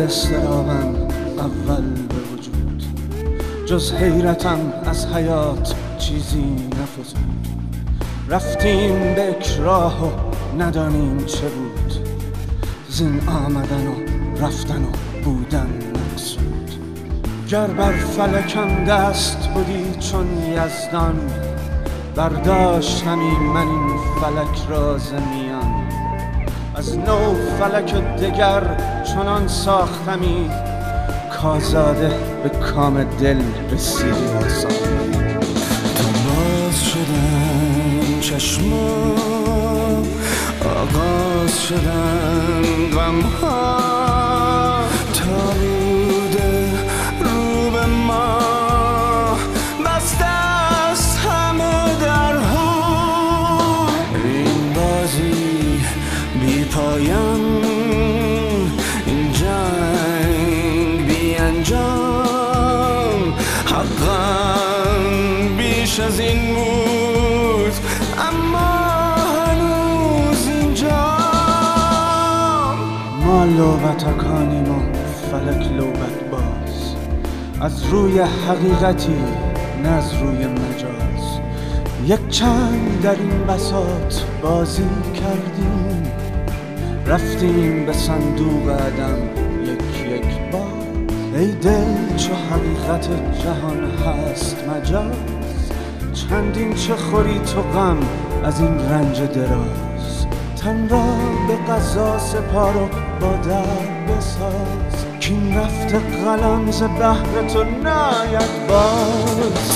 استرابم اول به وجود، جز حیرتم از حیات چیزی نفزود. رفتیم به اکراه و ندانیم چه بود، زین آمدن و رفتن و بودن مقصود. گر بر فلکم دست بودی چون یزدان، برداشتمی من این فلک را ز میان. از نو فلک دگر چنان ساختمی، کازاده به کام دل رسیدی آسان. تا باز شدن چشما، آغاز شدن غمها، تا بوده رو به ما بسته است همه درها. این بازی بی پایان، این جنگ بی انجام، حقا بیش از این بود اما هنوز اینجا. ما لوبتکانیم و فلک لوبت باز، از روی حقیقتی نه از روی مجاز. یک چند در این بساط بازی کردیم، رفتیم به صندوق عدم یک یک بار. ای دل چو حقیقت جهان هست مجاز، چندین چه خوری تو غم از این رنج دراز. تن را به قضا سپار و با درد بساز، کین رفت قلم ز بحر تو ناید باز.